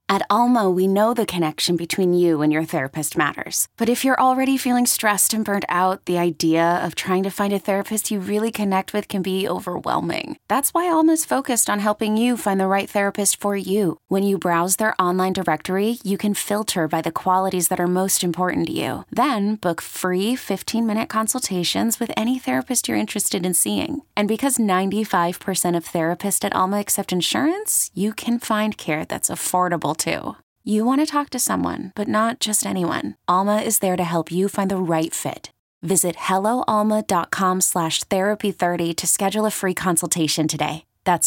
At Alma, we know the connection between you and your therapist matters. But if you're already feeling stressed and burnt out, the idea of trying to find a therapist you really connect with can be overwhelming. That's why Alma's focused on helping you find the right therapist for you. When you browse their online directory, you can filter by the qualities that are most important to you. Then book free 15-minute consultations with any therapist you're interested in seeing. And because 95% of therapists at Alma accept insurance, you can find care that's affordable too. You want to talk to someone, but not just anyone. Alma is there to help you find the right fit. Visit helloalma.com/therapy30 to schedule a free consultation today. That's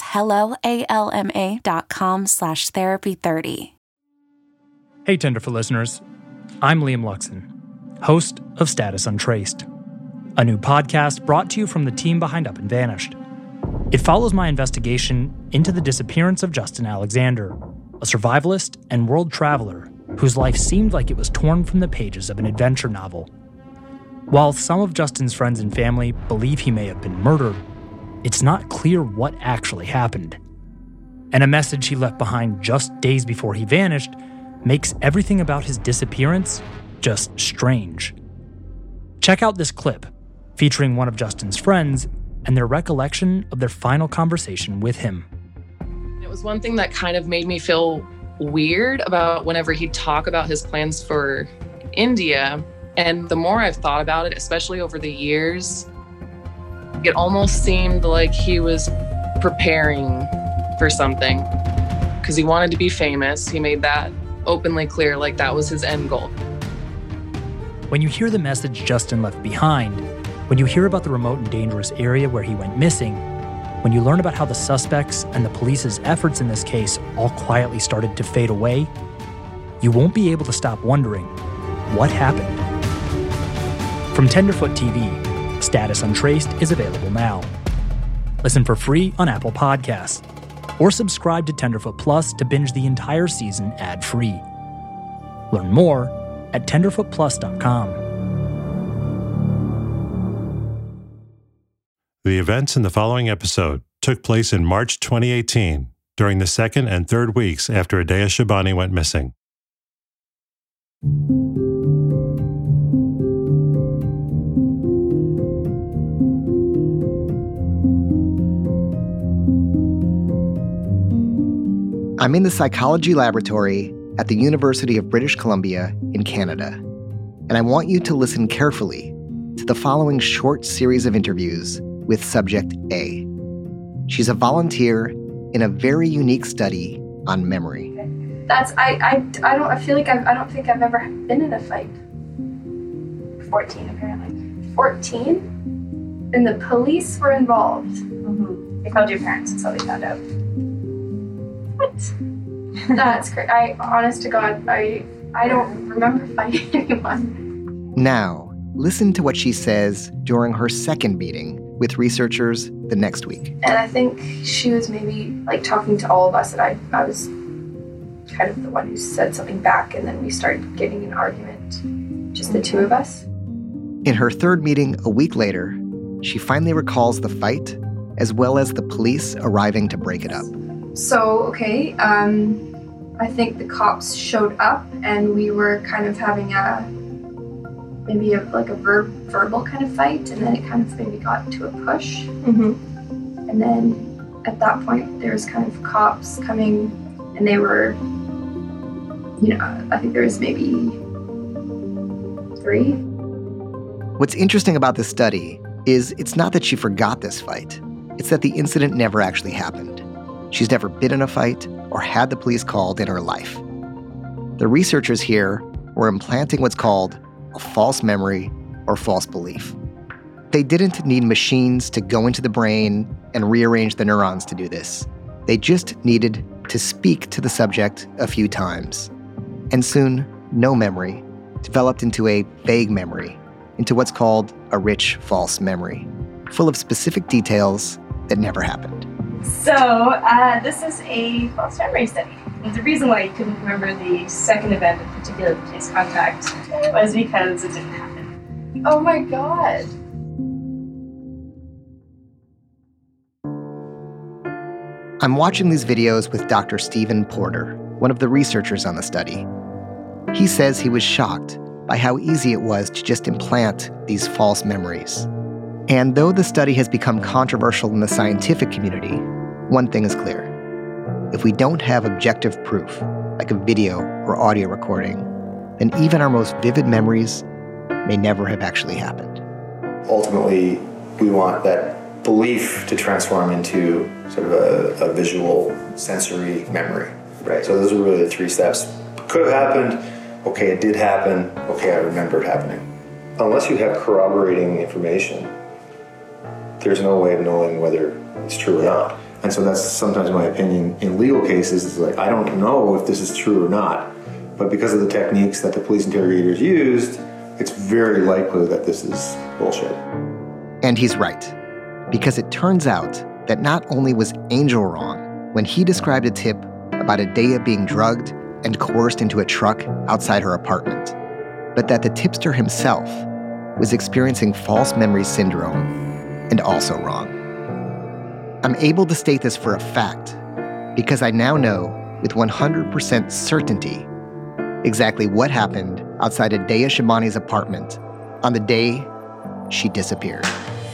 helloalma.com/therapy30. Hey, Tenderfoot listeners. I'm Liam Luxon, host of Status Untraced, a new podcast brought to you from the team behind Up and Vanished. It follows my investigation into the disappearance of Justin Alexander, a survivalist and world traveler whose life seemed like it was torn from the pages of an adventure novel. While some of Justin's friends and family believe he may have been murdered, it's not clear what actually happened. And a message he left behind just days before he vanished makes everything about his disappearance just strange. Check out this clip featuring one of Justin's friends and their recollection of their final conversation with him. It was one thing that kind of made me feel weird about whenever he'd talk about his plans for India. And the more I've thought about it, especially over the years, it almost seemed like he was preparing for something because he wanted to be famous. He made that openly clear, like that was his end goal. When you hear the message Justin left behind, when you hear about the remote and dangerous area where he went missing, when you learn about how the suspects and the police's efforts in this case all quietly started to fade away, you won't be able to stop wondering, what happened? From Tenderfoot TV, Status Untraced is available now. Listen for free on Apple Podcasts, or subscribe to Tenderfoot Plus to binge the entire season ad-free. Learn more at tenderfootplus.com. The events in the following episode took place in March 2018, during the second and third weeks after Adeya Shabani went missing. I'm in the psychology laboratory at the University of British Columbia in Canada, and I want you to listen carefully to the following short series of interviews with Subject A. She's a volunteer in a very unique study on memory. I don't think I've ever been in a fight. 14 apparently. 14? And the police were involved. Mm-hmm. They called your parents, that's how they found out. What? That's crazy. Honest to God, I don't remember fighting anyone. Now, listen to what she says during her second meeting with researchers the next week. And I think she was maybe like talking to all of us, and I was kind of the one who said something back, and then we started getting an argument, just the two of us. In her third meeting a week later, she finally recalls the fight, as well as the police arriving to break it up. So, okay, I think the cops showed up, and we were kind of having maybe a verbal kind of fight, and then it kind of maybe got to a push. Mm-hmm. And then at that point, there was kind of cops coming, and they were, I think there was maybe 3. What's interesting about this study is it's not that she forgot this fight. It's that the incident never actually happened. She's never been in a fight or had the police called in her life. The researchers here were implanting what's called a false memory or false belief. They didn't need machines to go into the brain and rearrange the neurons to do this. They just needed to speak to the subject a few times. And soon, no memory developed into a vague memory, into what's called a rich false memory, full of specific details that never happened. So, this is a false memory study. And the reason why you couldn't remember the second event, in particular the police contact, was because it didn't happen. Oh my God. I'm watching these videos with Dr. Stephen Porter. one of the researchers on the study. He says he was shocked by how easy it was to just implant these false memories. And though the study has become controversial in the scientific community, one thing is clear. If we don't have objective proof, like a video or audio recording, then even our most vivid memories may never have actually happened. Ultimately, we want that belief to transform into sort of a visual, sensory memory, right? So those are really the three steps. Could have happened, okay, it did happen, okay, I remember it happening. Unless you have corroborating information, there's no way of knowing whether it's true or not. And so that's sometimes my opinion in legal cases, is like, I don't know if this is true or not, but because of the techniques that the police interrogators used, it's very likely that this is bullshit. And he's right, because it turns out that not only was Angel wrong when he described a tip about Adaya being drugged and coerced into a truck outside her apartment, but that the tipster himself was experiencing false memory syndrome and also wrong. I'm able to state this for a fact because I now know with 100% certainty exactly what happened outside Adaya Shabani's apartment on the day she disappeared.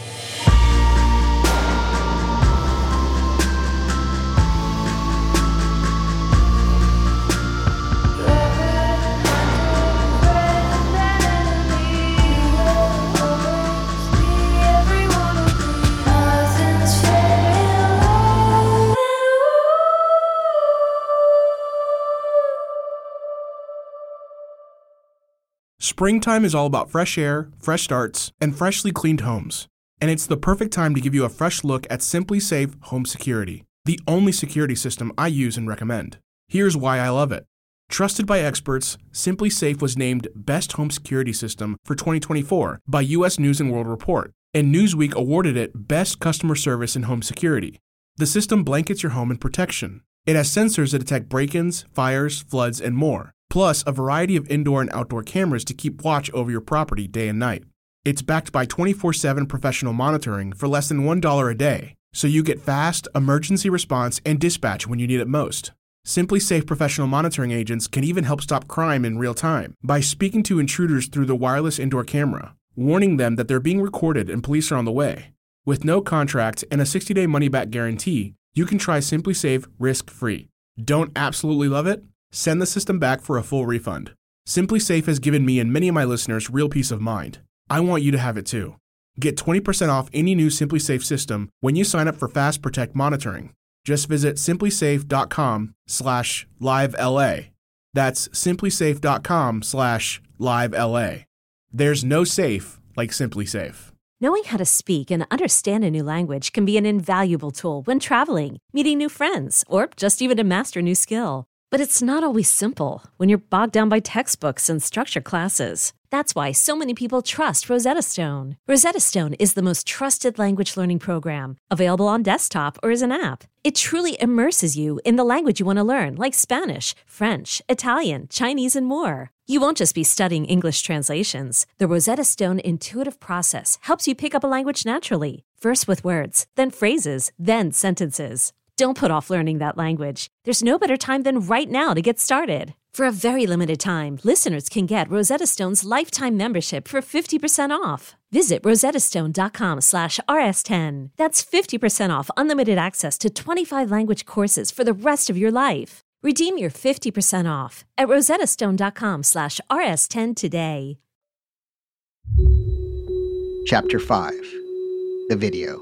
Springtime is all about fresh air, fresh starts, and freshly cleaned homes. And it's the perfect time to give you a fresh look at Simply Safe Home Security, the only security system I use and recommend. Here's why I love it. Trusted by experts, Simply Safe was named Best Home Security System for 2024 by U.S. News & World Report, and Newsweek awarded it Best Customer Service in Home Security. The system blankets your home in protection. It has sensors that detect break-ins, fires, floods, and more, plus a variety of indoor and outdoor cameras to keep watch over your property day and night. It's backed by 24/7 professional monitoring for less than $1 a day, so you get fast, emergency response and dispatch when you need it most. Simply Safe professional monitoring agents can even help stop crime in real time by speaking to intruders through the wireless indoor camera, warning them that they're being recorded and police are on the way. With no contract and a 60-day money-back guarantee, you can try Simply Safe risk-free. Don't absolutely love it? Send the system back for a full refund. Simply Safe has given me and many of my listeners real peace of mind. I want you to have it too. Get 20% off any new Simply Safe system when you sign up for Fast Protect monitoring. Just visit simplysafe.com/livela. That's simplysafe.com/livela. There's no safe like Simply Safe. Knowing how to speak and understand a new language can be an invaluable tool when traveling, meeting new friends, or just even to master a new skill. But it's not always simple when you're bogged down by textbooks and structured classes. That's why so many people trust Rosetta Stone. Rosetta Stone is the most trusted language learning program, available on desktop or as an app. It truly immerses you in the language you want to learn, like Spanish, French, Italian, Chinese, and more. You won't just be studying English translations. The Rosetta Stone intuitive process helps you pick up a language naturally, first with words, then phrases, then sentences. Don't put off learning that language. There's no better time than right now to get started. For a very limited time, listeners can get Rosetta Stone's lifetime membership for 50% off. Visit rosettastone.com/rs10. That's 50% off unlimited access to 25 language courses for the rest of your life. Redeem your 50% off at rosettastone.com/rs10 today. Chapter 5. The Video.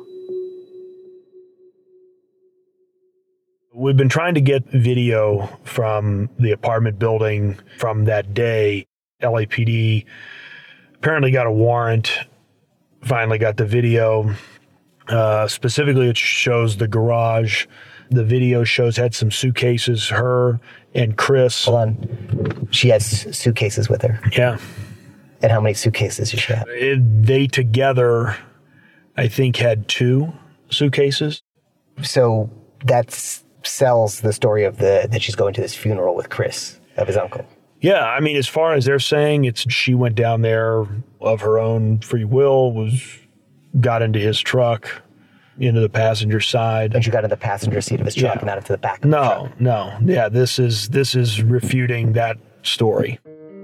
We've been trying to get video from the apartment building from that day. LAPD apparently got a warrant, finally got the video. Specifically, it shows the garage. The video shows had some suitcases, her and Chris. Hold on. She has suitcases with her. Yeah. And how many suitcases does she have? They together, I think, had 2 suitcases. So that's sells the story of that she's going to this funeral with Chris, of his uncle. Yeah, I mean, as far as they're saying, she went down there of her own free will, got into his truck, into the passenger side. And you got in the passenger seat of his truck and not into the back of the truck. No. Yeah, this is refuting that story.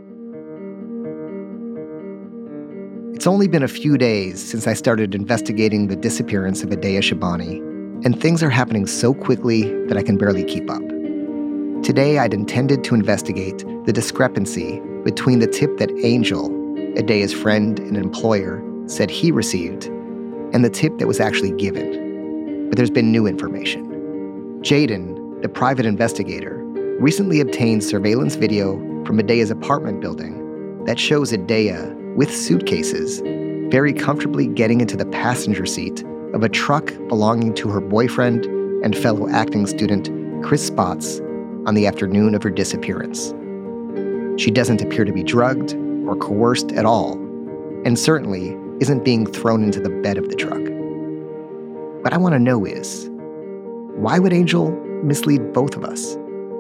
It's only been a few days since I started investigating the disappearance of Adeya Shabani, and things are happening so quickly that I can barely keep up. Today, I'd intended to investigate the discrepancy between the tip that Angel, Adeya's friend and employer, said he received, and the tip that was actually given. But there's been new information. Jaden, the private investigator, recently obtained surveillance video from Adeya's apartment building that shows Adeya, with suitcases, very comfortably getting into the passenger seat of a truck belonging to her boyfriend and fellow acting student Chris Spotts on the afternoon of her disappearance. She doesn't appear to be drugged or coerced at all, and certainly isn't being thrown into the bed of the truck. What I want to know is, why would Angel mislead both of us?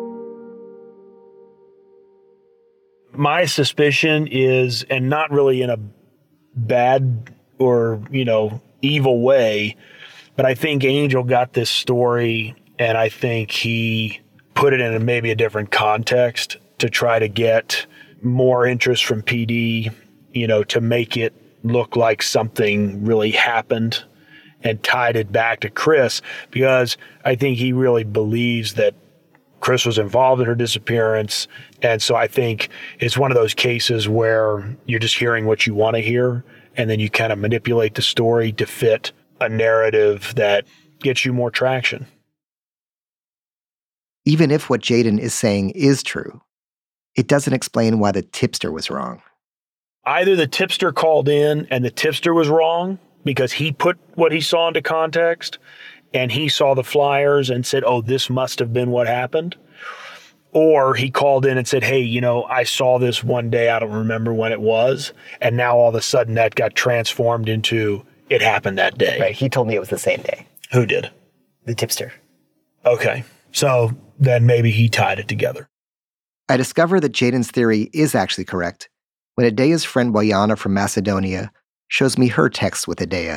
My suspicion is, and not really in a bad or, evil way, but I think Angel got this story and I think he put it in maybe a different context to try to get more interest from PD, to make it look like something really happened and tied it back to Chris, because I think he really believes that Chris was involved in her disappearance. And so I think it's one of those cases where you're just hearing what you want to hear, and then you kind of manipulate the story to fit a narrative that gets you more traction. Even if what Jaden is saying is true, it doesn't explain why the tipster was wrong. Either the tipster called in and the tipster was wrong because he put what he saw into context, and he saw the flyers and said, oh, this must have been what happened. Or he called in and said, hey, I saw this one day, I don't remember when it was. And now all of a sudden that got transformed into it happened that day. Right, he told me it was the same day. Who did? The tipster. Okay, so then maybe he tied it together. I discover that Jaden's theory is actually correct when Adeya's friend Boyana from Macedonia shows me her text with Adeya.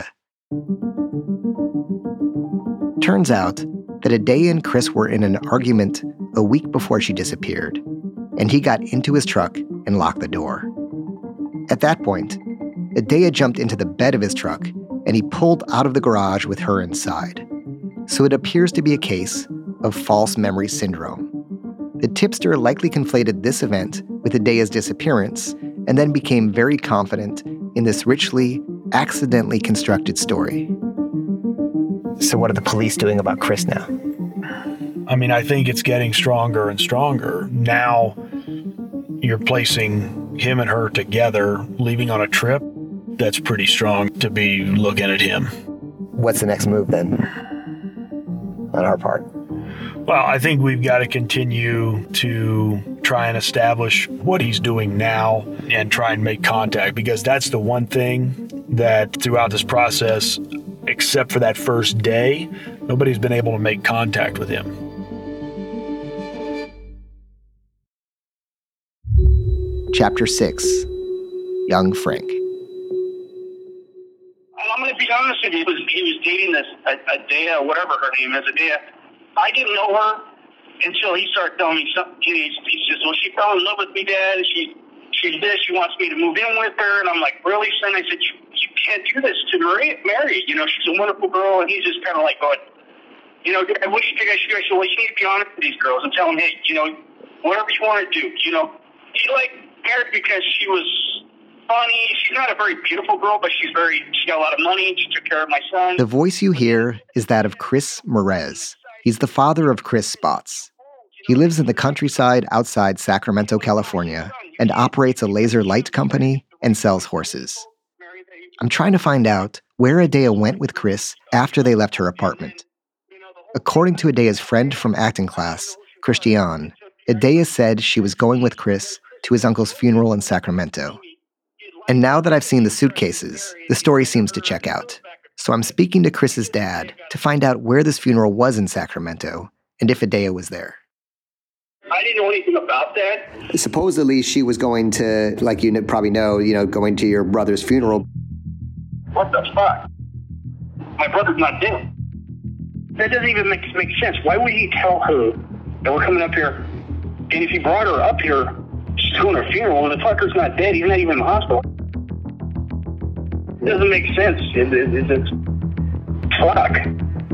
Turns out that Adeya and Chris were in an argument a week before she disappeared, and he got into his truck and locked the door. At that point, Adeya jumped into the bed of his truck, and he pulled out of the garage with her inside. So it appears to be a case of false memory syndrome. The tipster likely conflated this event with Adeya's disappearance and then became very confident in this richly, accidentally constructed story. So what are the police doing about Chris now? I mean, I think it's getting stronger and stronger. Now you're placing him and her together, leaving on a trip. That's pretty strong to be looking at him. What's the next move then on our part? Well, I think we've got to continue to try and establish what he's doing now and try and make contact, because that's the one thing that throughout this process, except for that first day, nobody's been able to make contact with him. Chapter 6. Young Frank. And I'm going to be honest with you, he was dating this Adeya, whatever her name is, Adeya. I didn't know her until he started telling me something. He says, well, she fell in love with me, Dad. She's this. She wants me to move in with her. And I'm like, really, son? I said, you can't do this to Mary. She's a wonderful girl. And he's just kind of like going, Dad, what do you think I should do? I said, well, you need to be honest with these girls and tell them, hey, whatever you want to do. He liked Mary because she was funny. She's not a very beautiful girl, but she got a lot of money. She took care of my son. The voice you hear is that of Chris Merez. He's the father of Chris Spotts. He lives in the countryside outside Sacramento, California, and operates a laser light company and sells horses. I'm trying to find out where Adeya went with Chris after they left her apartment. According to Adeya's friend from acting class, Christian, Adeya said she was going with Chris to his uncle's funeral in Sacramento. And now that I've seen the suitcases, the story seems to check out. So I'm speaking to Chris's dad to find out where this funeral was in Sacramento and if Adeya was there. I didn't know anything about that. Supposedly she was going to, like you probably know, going to your brother's funeral. What the fuck? My brother's not dead. That doesn't even make sense. Why would he tell her that we're coming up here? And if he brought her up here, she's going to her funeral, and the fucker's not dead. He's not even in the hospital. It doesn't make sense. It's fuck.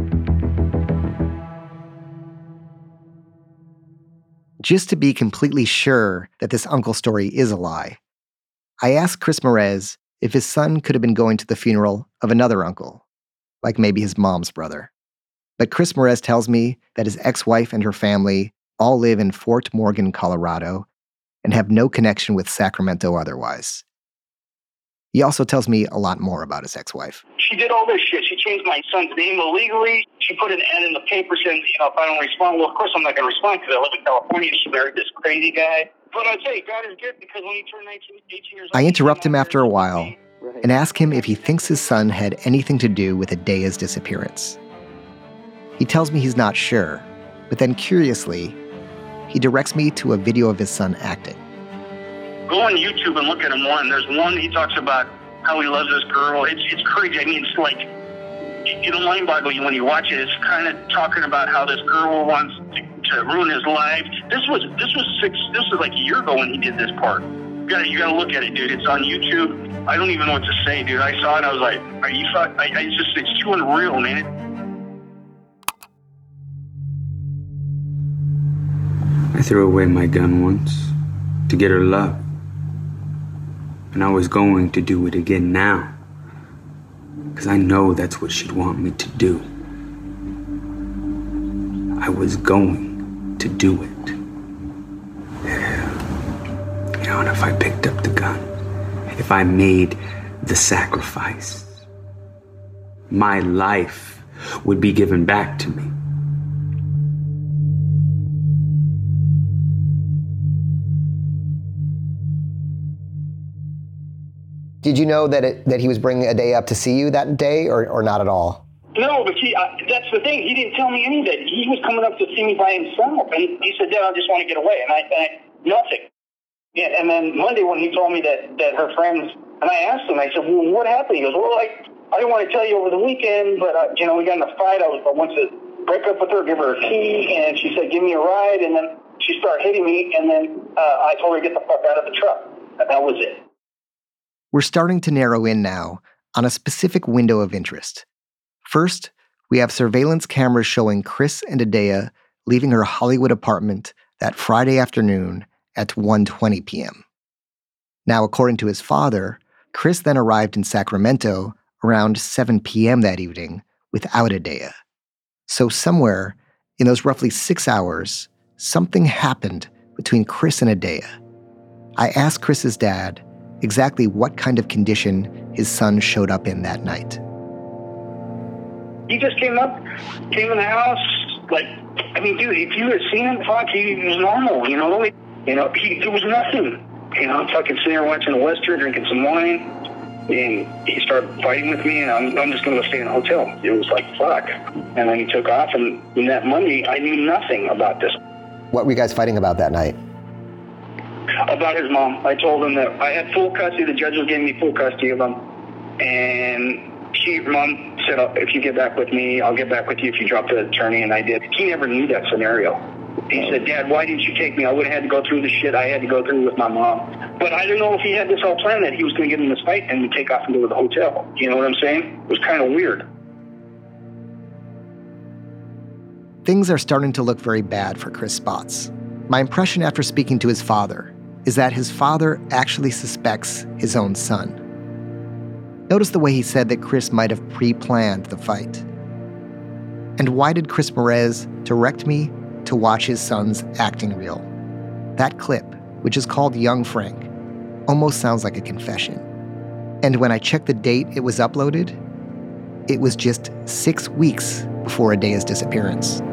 Just to be completely sure that this uncle story is a lie, I asked Chris Merez if his son could have been going to the funeral of another uncle, like maybe his mom's brother. But Chris Merez tells me that his ex-wife and her family all live in Fort Morgan, Colorado, and have no connection with Sacramento otherwise. He also tells me a lot more about his ex-wife. She did all this shit. She changed my son's name illegally. She put an ad in the paper saying, if I don't respond, well, of course I'm not going to respond because I live in California. She married this crazy guy. But I'd say God is good because when he turned 18 years old... I interrupt him after a while and ask him if he thinks his son had anything to do with Adea's disappearance. He tells me he's not sure, but then curiously, he directs me to a video of his son acting. Go on YouTube and look at him one. There's one he talks about how he loves this girl. It's crazy. I mean, it's like, it'll mind-boggle you when you watch it. It's kind of talking about how this girl wants to ruin his life. This was like a year ago when he did this part. You gotta look at it, dude. It's on YouTube. I don't even know what to say, dude. I saw it. I was like, are you fuck? It's too unreal, man. I threw away my gun once to get her love. And I was going to do it again now. Because I know that's what she'd want me to do. I was going to do it. Yeah. You know, and if I picked up the gun, if I made the sacrifice, my life would be given back to me. Did you know that he was bringing Adea up to see you that day, or not at all? No, but that's the thing. He didn't tell me any of that. He was coming up to see me by himself, and he said, Dad, I just want to get away. And I nothing. Yeah, and then Monday when he told me that her friends, and I asked him, I said, well, what happened? He goes, well, I didn't want to tell you over the weekend, but, we got in a fight. I wanted to break up with her, give her a key, and she said, give me a ride, and then she started hitting me, and then I told her to get the fuck out of the truck. And that was it. We're starting to narrow in now on a specific window of interest. First, we have surveillance cameras showing Chris and Adea leaving her Hollywood apartment that Friday afternoon at 1:20 p.m. Now, according to his father, Chris then arrived in Sacramento around 7 p.m. that evening without Adea. So somewhere in those roughly 6 hours, something happened between Chris and Adea. I asked Chris's dad exactly what kind of condition his son showed up in that night. He just came in the house, dude, if you had seen him, fuck, he was normal, there was nothing. Fucking sitting there watching the Western, drinking some wine, and he started fighting with me, and I'm just going to stay in a hotel. It was like, fuck. And then he took off, and that Monday, I knew nothing about this. What were you guys fighting about that night? About his mom. I told him that I had full custody. The judge was giving me full custody of him. And mom said, if you get back with me, I'll get back with you if you drop the attorney. And I did. He never knew that scenario. He said, Dad, why didn't you take me? I would have had to go through the shit I had to go through with my mom. But I didn't know if he had this all planned that he was going to get in this fight and take off and go to the hotel. You know what I'm saying? It was kind of weird. Things are starting to look very bad for Chris Spotts. My impression after speaking to his father is that his father actually suspects his own son. Notice the way he said that Chris might have pre-planned the fight. And why did Chris Merez direct me to watch his son's acting reel? That clip, which is called Young Frank, almost sounds like a confession. And when I checked the date it was uploaded, it was just 6 weeks before Adea's disappearance.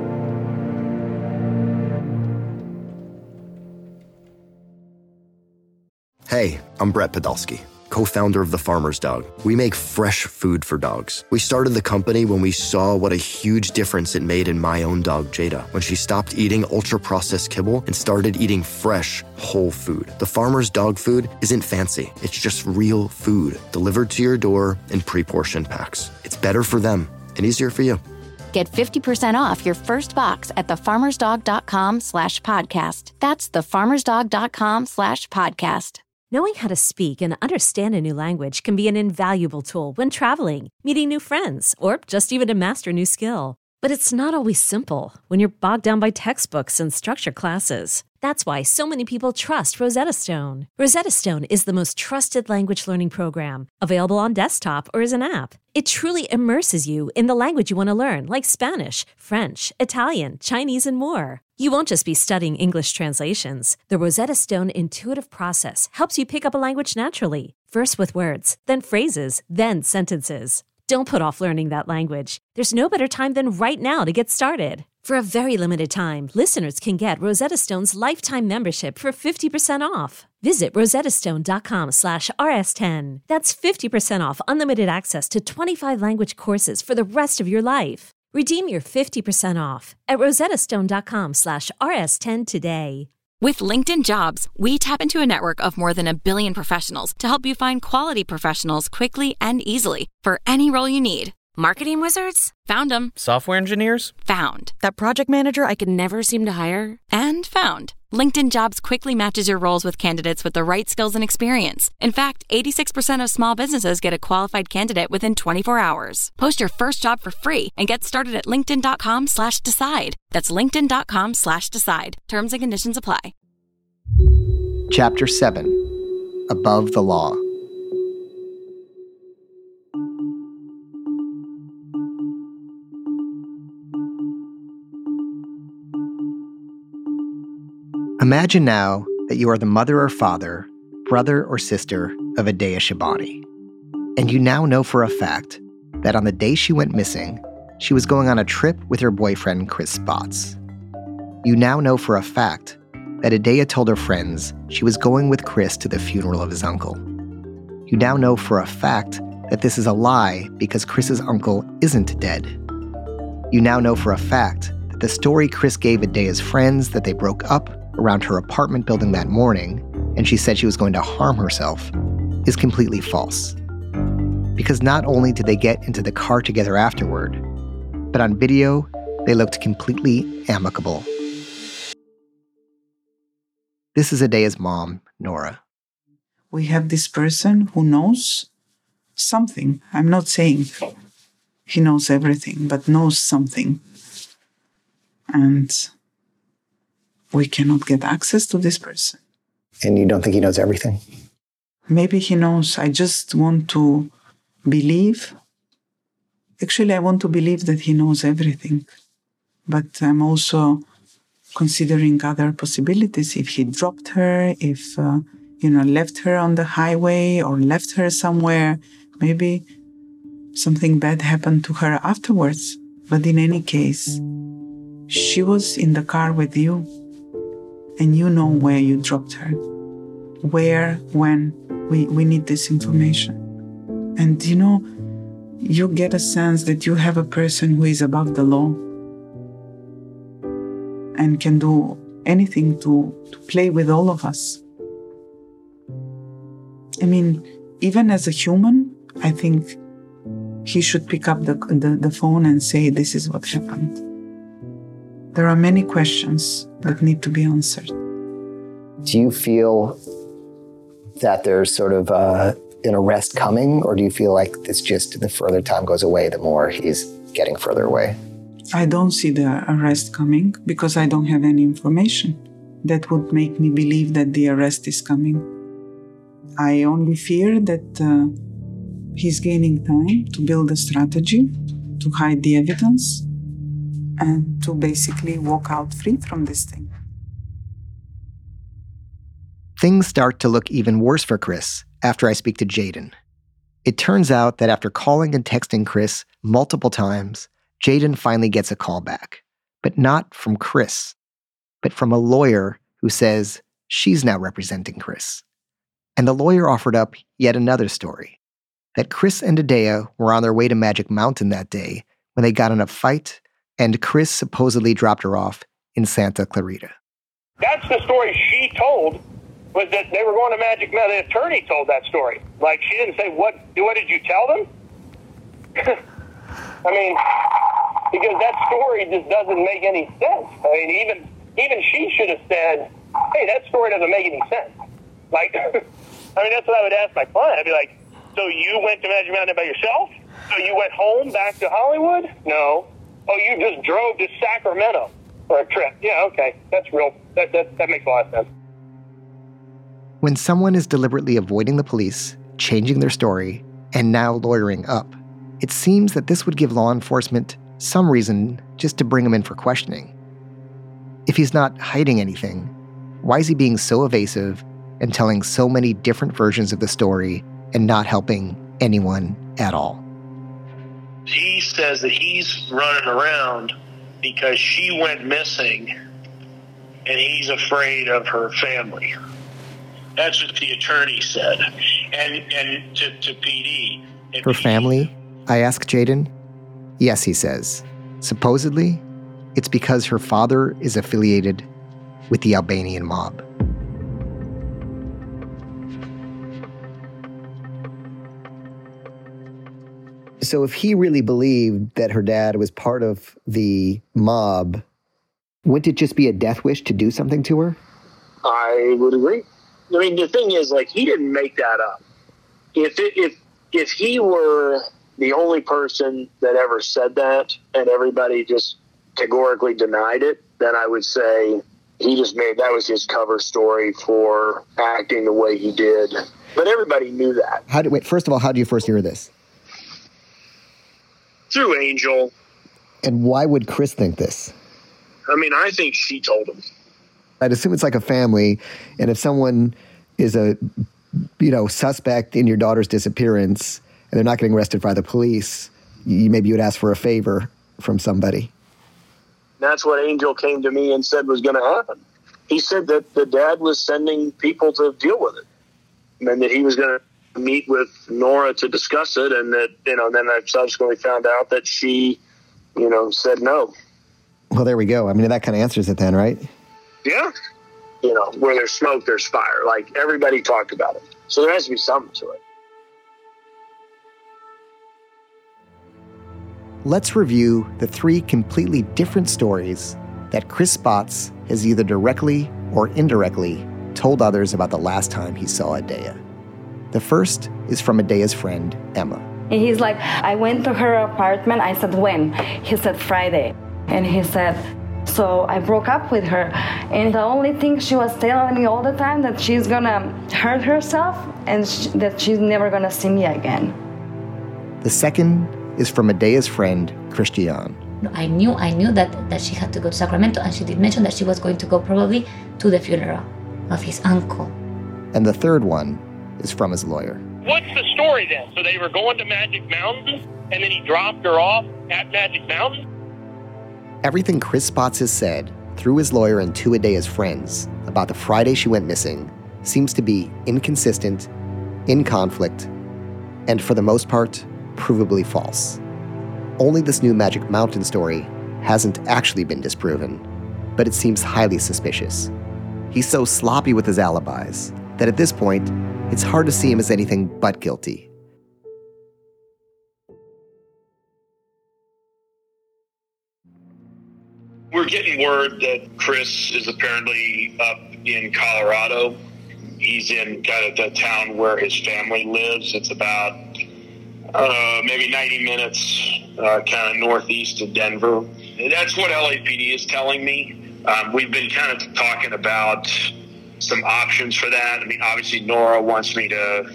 Hey, I'm Brett Podolsky, co-founder of The Farmer's Dog. We make fresh food for dogs. We started the company when we saw what a huge difference it made in my own dog, Jada, when she stopped eating ultra-processed kibble and started eating fresh, whole food. The Farmer's Dog food isn't fancy. It's just real food delivered to your door in pre-portioned packs. It's better for them. and easier for you. Get 50% off your first box at thefarmersdog.com/podcast. That's thefarmersdog.com/podcast. Knowing how to speak and understand a new language can be an invaluable tool when traveling, meeting new friends, or just even to master a new skill. But it's not always simple when you're bogged down by textbooks and structured classes. That's why so many people trust Rosetta Stone. Rosetta Stone is the most trusted language learning program, available on desktop or as an app. It truly immerses you in the language you want to learn, like Spanish, French, Italian, Chinese, and more. You won't just be studying English translations. The Rosetta Stone intuitive process helps you pick up a language naturally, first with words, then phrases, then sentences. Don't put off learning that language. There's no better time than right now to get started. For a very limited time, listeners can get Rosetta Stone's lifetime membership for 50% off. Visit rosettastone.com/rs10. That's 50% off unlimited access to 25 language courses for the rest of your life. Redeem your 50% off at rosettastone.com/rs10 today. With LinkedIn Jobs, we tap into a network of more than 1 billion professionals to help you find quality professionals quickly and easily for any role you need. Marketing wizards? Found them. Software engineers? Found. That project manager I could never seem to hire? And found. LinkedIn Jobs quickly matches your roles with candidates with the right skills and experience. In fact, 86% of small businesses get a qualified candidate within 24 hours. Post your first job for free and get started at linkedin.com/decide. That's linkedin.com/decide. Terms and conditions apply. Chapter 7. Above the Law. Imagine now that you are the mother or father, brother or sister of Adeya Shabani. And you now know for a fact that on the day she went missing, she was going on a trip with her boyfriend, Chris Spots. You now know for a fact that Adeya told her friends she was going with Chris to the funeral of his uncle. You now know for a fact that this is a lie because Chris's uncle isn't dead. You now know for a fact that the story Chris gave Adeya's friends that they broke up around her apartment building that morning, and she said she was going to harm herself, is completely false. Because not only did they get into the car together afterward, but on video, they looked completely amicable. This is Adeya's mom, Nora. We have this person who knows something. I'm not saying he knows everything, but knows something. And we cannot get access to this person. And you don't think he knows everything? Maybe he knows. I just want to believe. Actually, I want to believe that he knows everything. But I'm also considering other possibilities. If he dropped her, if, left her on the highway or left her somewhere, maybe something bad happened to her afterwards. But in any case, she was in the car with you. And you know where you dropped her. Where, when. We need this information. And you get a sense that you have a person who is above the law and can do anything to play with all of us. I mean, even as a human, I think he should pick up the phone and say, this is what happened. There are many questions that need to be answered. Do you feel that there's sort of an arrest coming, or do you feel like it's just the further time goes away, the more he's getting further away? I don't see the arrest coming because I don't have any information that would make me believe that the arrest is coming. I only fear that he's gaining time to build a strategy, to hide the evidence, and to basically walk out free from this thing. Things start to look even worse for Chris after I speak to Jaden. It turns out that after calling and texting Chris multiple times, Jaden finally gets a call back. But not from Chris, but from a lawyer who says she's now representing Chris. And the lawyer offered up yet another story, that Chris and Adeya were on their way to Magic Mountain that day when they got in a fight, and Chris supposedly dropped her off in Santa Clarita. That's the story she told, was that they were going to Magic Mountain. The attorney told that story. Like, she didn't say, what did you tell them? I mean, because that story just doesn't make any sense. I mean, even she should have said, hey, that story doesn't make any sense. Like, I mean, that's what I would ask my client. I'd be like, so you went to Magic Mountain by yourself? So you went home back to Hollywood? No. Oh, you just drove to Sacramento for a trip. Yeah, okay. That's real. That makes a lot of sense. When someone is deliberately avoiding the police, changing their story, and now lawyering up, it seems that this would give law enforcement some reason just to bring him in for questioning. If he's not hiding anything, why is he being so evasive and telling so many different versions of the story and not helping anyone at all? He says that he's running around because she went missing and he's afraid of her family. That's what the attorney said. And to PD. Her family? I ask Jayden. Yes, he says. Supposedly, it's because her father is affiliated with the Albanian mob. So if he really believed that her dad was part of the mob, wouldn't it just be a death wish to do something to her? I would agree. I mean, the thing is, like, he didn't make that up. If he were the only person that ever said that and everybody just categorically denied it, then I would say he just that was his cover story for acting the way he did. But everybody knew that. Wait, first of all, how do you first hear this? Through Angel. And why would Chris think this? I mean, I think she told him. I'd assume it's like a family, and if someone is a, suspect in your daughter's disappearance, and they're not getting arrested by the police, maybe you would ask for a favor from somebody. That's what Angel came to me and said was going to happen. He said that the dad was sending people to deal with it, and that he was going to meet with Nora to discuss it, and that, then I subsequently found out that she, said no. Well, there we go. I mean, that kind of answers it then, right? Yeah. Where there's smoke, there's fire. Like, everybody talked about it. So there has to be something to it. Let's review the 3 completely different stories that Chris Spotts has either directly or indirectly told others about the last time he saw Adaya. The first is from Adaya's friend, Emma. And he's like, I went to her apartment. I said, when? He said, Friday. And he said, so I broke up with her. And the only thing she was telling me all the time that she's gonna hurt herself and that she's never gonna see me again. The second is from Adaya's friend, Christian. I knew that she had to go to Sacramento, and she did mention that she was going to go probably to the funeral of his uncle. And the third one is from his lawyer. What's the story then? So they were going to Magic Mountain, and then he dropped her off at Magic Mountain? Everything Chris Spotts has said, through his lawyer and 2 Adaya's friends, about the Friday she went missing seems to be inconsistent, in conflict, and for the most part, provably false. Only this new Magic Mountain story hasn't actually been disproven, but it seems highly suspicious. He's so sloppy with his alibis that at this point, it's hard to see him as anything but guilty. We're getting word that Chris is apparently up in Colorado. He's in kind of the town where his family lives. It's about maybe 90 minutes kind of northeast of Denver. That's what LAPD is telling me. We've been kind of talking about some options for that. I mean, obviously Nora wants me to,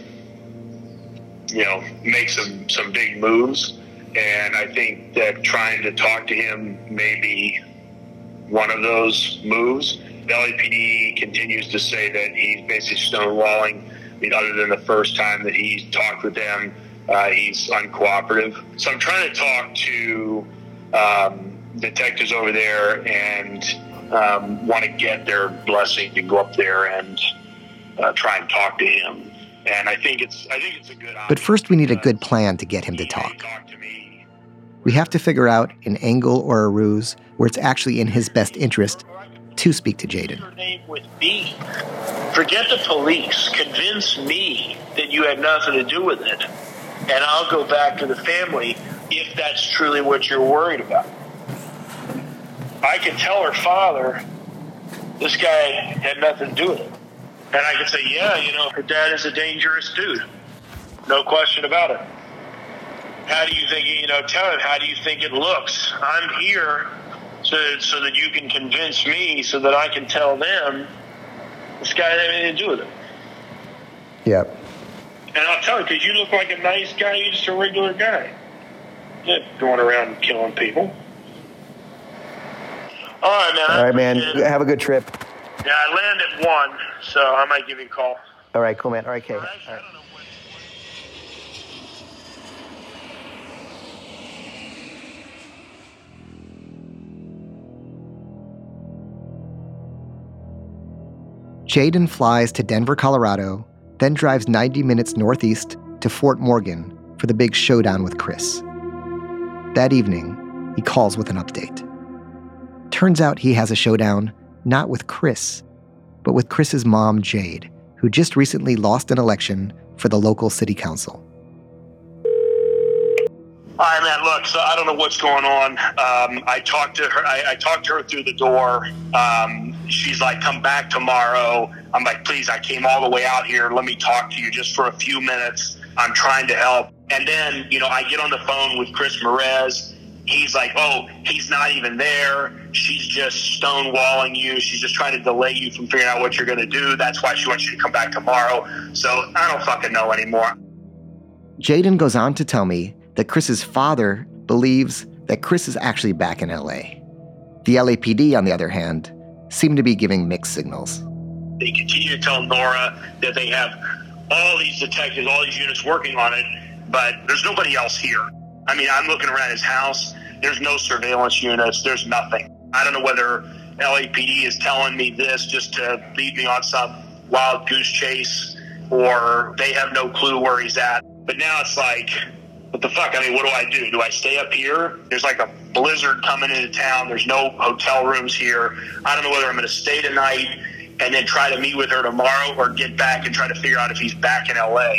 make some big moves. And I think that trying to talk to him may be one of those moves. The LAPD continues to say that he's basically stonewalling. I mean, other than the first time that he talked with them, he's uncooperative. So I'm trying to talk to detectives over there and want to get their blessing to go up there and try and talk to him. And I think it's a good option. But first we need a good plan to get him to talk. We have to figure out an angle or a ruse where it's actually in his best interest to speak to Jayden. With me. Forget the police. Convince me that you had nothing to do with it. And I'll go back to the family if that's truly what you're worried about. I could tell her father, this guy had nothing to do with it. And I could say, yeah, her dad is a dangerous dude. No question about it. How do you think, tell him, how do you think it looks? I'm here so that you can convince me so that I can tell them this guy had anything to do with it. Yep. And I'll tell you, because you look like a nice guy, you're just a regular guy. You're not going around and killing people. All right, man. All right, man. Have a good trip. Yeah, I land at 1, so I might give you a call. All right, cool, man. All right, Kay. All right. Jayden flies to Denver, Colorado, then drives 90 minutes northeast to Fort Morgan for the big showdown with Chris. That evening, he calls with an update. Turns out he has a showdown not with Chris, but with Chris's mom, Jade, who just recently lost an election for the local city council. All right, man, look, so I don't know what's going on. I talked to her. I talked to her through the door. She's like, come back tomorrow. I'm like, please, I came all the way out here. Let me talk to you just for a few minutes. I'm trying to help. And then, I get on the phone with Chris Merez. He's like, oh, he's not even there. She's just stonewalling you. She's just trying to delay you from figuring out what you're going to do. That's why she wants you to come back tomorrow. So I don't fucking know anymore. Jayden goes on to tell me that Chris's father believes that Chris is actually back in LA. The LAPD, on the other hand, seem to be giving mixed signals. They continue to tell Nora that they have all these detectives, all these units working on it, but there's nobody else here. I mean, I'm looking around his house. There's no surveillance units. There's nothing. I don't know whether LAPD is telling me this just to lead me on some wild goose chase, or they have no clue where he's at. But now it's like, what the fuck? I mean, what do I do? Do I stay up here? There's like a blizzard coming into town. There's no hotel rooms here. I don't know whether I'm going to stay tonight and then try to meet with her tomorrow or get back and try to figure out if he's back in LA.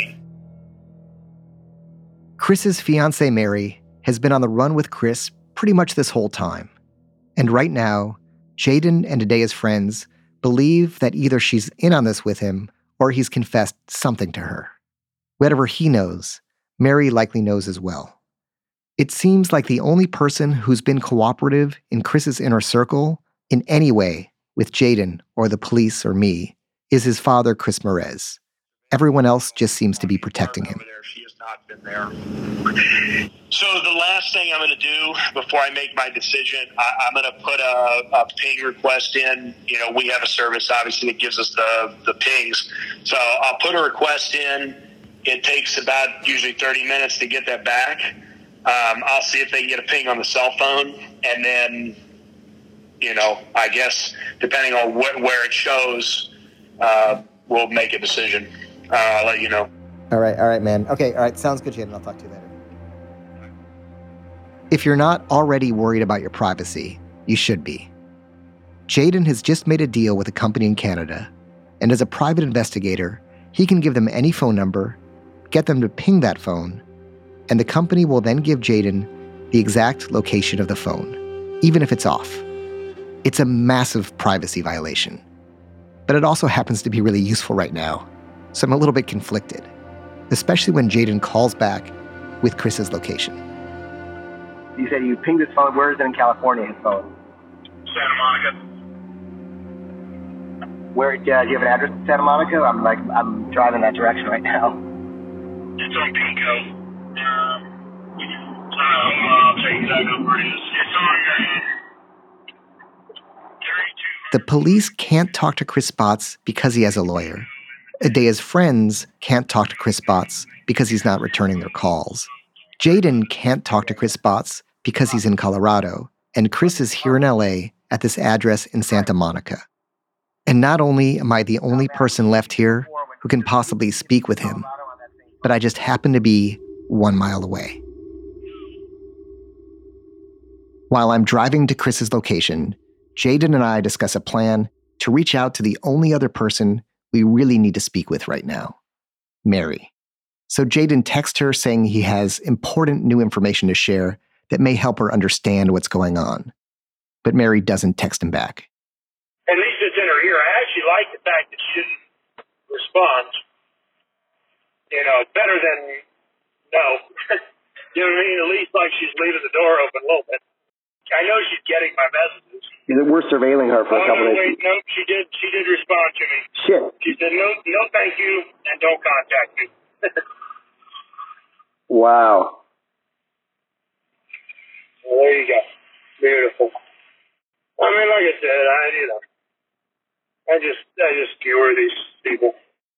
Chris's fiancée, Mary, has been on the run with Chris pretty much this whole time. And right now, Jayden and Adea's friends believe that either she's in on this with him or he's confessed something to her. Whatever he knows, Mary likely knows as well. It seems like the only person who's been cooperative in Chris's inner circle in any way with Jayden or the police or me is his father, Chris Merez. Everyone else just seems to be protecting him. She has not been there. So the last thing I'm going to do before I make my decision, I'm going to put a ping request in. We have a service, obviously, that gives us the pings. So I'll put a request in. It takes about usually 30 minutes to get that back. I'll see if they can get a ping on the cell phone. And then, I guess, depending on where it shows, we'll make a decision. I'll let you know. All right, man. Okay, all right, sounds good, Jayden. I'll talk to you later. If you're not already worried about your privacy, you should be. Jayden has just made a deal with a company in Canada, and as a private investigator, he can give them any phone number, get them to ping that phone, and the company will then give Jayden the exact location of the phone, even if it's off. It's a massive privacy violation. But it also happens to be really useful right now, so I'm a little bit conflicted, especially when Jayden calls back with Chris's location. You said you pinged his phone. Where is it in California, his phone? Santa Monica. Where, do you have an address in Santa Monica? I'm driving that direction right now. It's on Pico. I'll tell you exactly where it is. It's on The police can't talk to Chris Spotts because he has a lawyer. Adea's friends can't talk to Chris Spotts because he's not returning their calls. Jayden can't talk to Chris Spotts because he's in Colorado, and Chris is here in LA at this address in Santa Monica. And not only am I the only person left here who can possibly speak with him, but I just happen to be 1 mile away. While I'm driving to Chris's location, Jayden and I discuss a plan to reach out to the only other person we really need to speak with right now, Mary. So Jaden texts her saying he has important new information to share that may help her understand what's going on. But Mary doesn't text him back. At least it's in her ear. I actually like the fact that she didn't respond. It's better than no. You know what I mean? At least like she's leaving the door open a little bit. I know she's getting my messages. We're surveilling her for a couple days. Wait, no, she did respond to me. Shit. She said, no, thank you, and don't contact me. Wow. Well, there you go. Beautiful. I mean, like I said, I just skewer these people.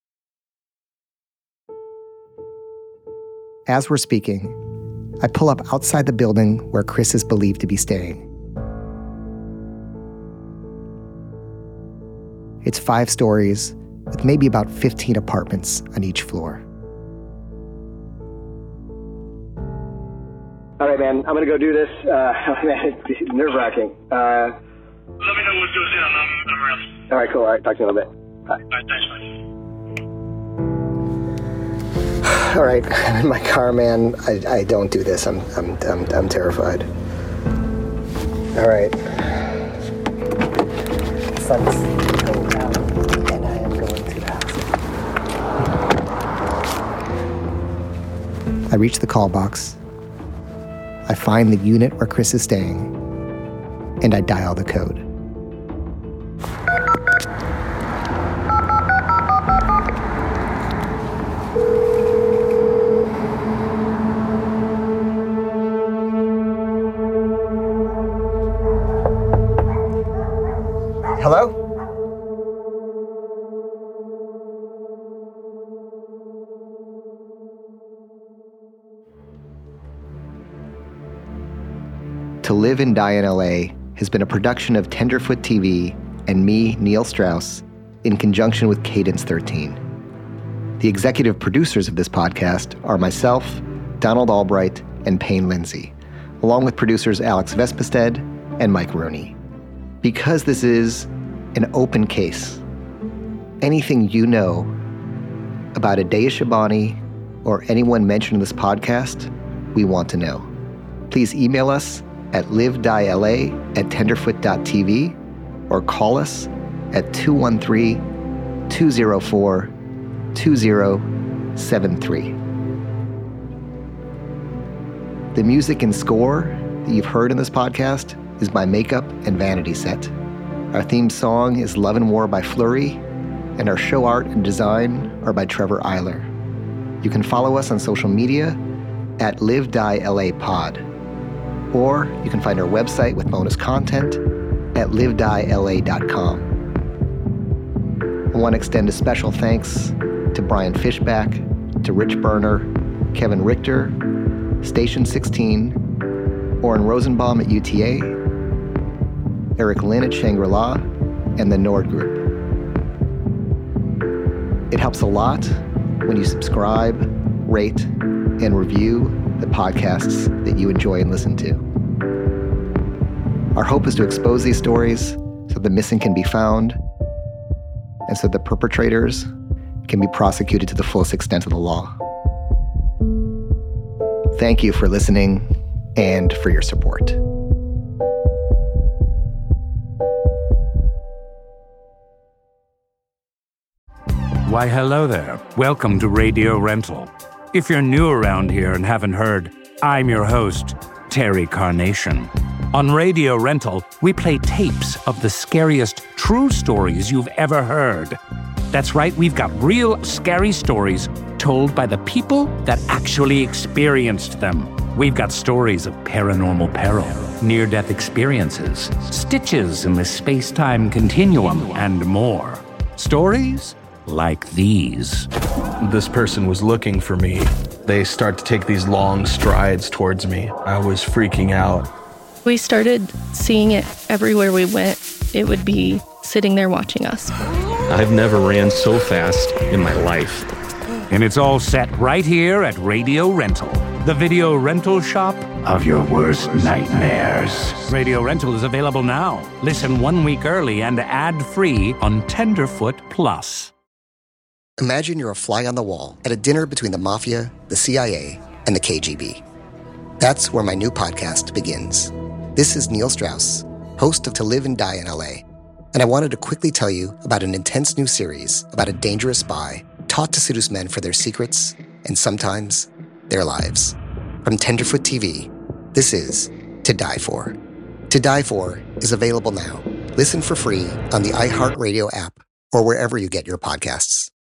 As we're speaking, I pull up outside the building where Chris is believed to be staying. It's 5 stories with maybe about 15 apartments on each floor. All right, man. I'm going to go do this. It's nerve-wracking. Let me know what goes in. I'm around. All right, cool. All right, talk to you in a little bit. Bye. All right, thanks, man. All right, I'm in my car, man. I don't do this. I'm terrified. All right. Sun's going down, and I am going to the house. I reach the call box. I find the unit where Chris is staying, and I dial the code. Hello? To Live and Die in LA has been a production of Tenderfoot TV and me, Neil Strauss, in conjunction with Cadence 13. The executive producers of this podcast are myself, Donald Albright, and Payne Lindsay, along with producers Alex Vespestead and Mike Rooney. Because this is an open case, anything you know about Adeya Shabani or anyone mentioned in this podcast, we want to know. Please email us at livediela@tenderfoot.tv or call us at 213-204-2073. The music and score that you've heard in this podcast is by Makeup and Vanity Set. Our theme song is Love and War by Flurry, and our show art and design are by Trevor Eiler. You can follow us on social media at LiveDieLAPod, or you can find our website with bonus content at livediela.com. I want to extend a special thanks to Brian Fishback, to Rich Berner, Kevin Richter, Station 16, Oren Rosenbaum at UTA, Eric Lynn at Shangri-La, and the Nord Group. It helps a lot when you subscribe, rate, and review the podcasts that you enjoy and listen to. Our hope is to expose these stories so the missing can be found and so the perpetrators can be prosecuted to the fullest extent of the law. Thank you for listening and for your support. Why, hello there. Welcome to Radio Rental. If you're new around here and haven't heard, I'm your host, Terry Carnation. On Radio Rental, we play tapes of the scariest true stories you've ever heard. That's right, we've got real scary stories told by the people that actually experienced them. We've got stories of paranormal peril, near-death experiences, stitches in the space-time continuum, and more. Stories like these. This person was looking for me. They start to take these long strides towards me. I was freaking out. We started seeing it everywhere we went. It would be sitting there watching us. I've never ran so fast in my life. And it's all set right here at Radio Rental, the video rental shop of your worst nightmares. Radio Rental is available now. Listen 1 week early and ad-free on Tenderfoot Plus. Imagine you're a fly on the wall at a dinner between the mafia, the CIA, and the KGB. That's where my new podcast begins. This is Neil Strauss, host of To Live and Die in LA, and I wanted to quickly tell you about an intense new series about a dangerous spy taught to seduce men for their secrets and sometimes their lives. From Tenderfoot TV, this is To Die For. To Die For is available now. Listen for free on the iHeartRadio app or wherever you get your podcasts.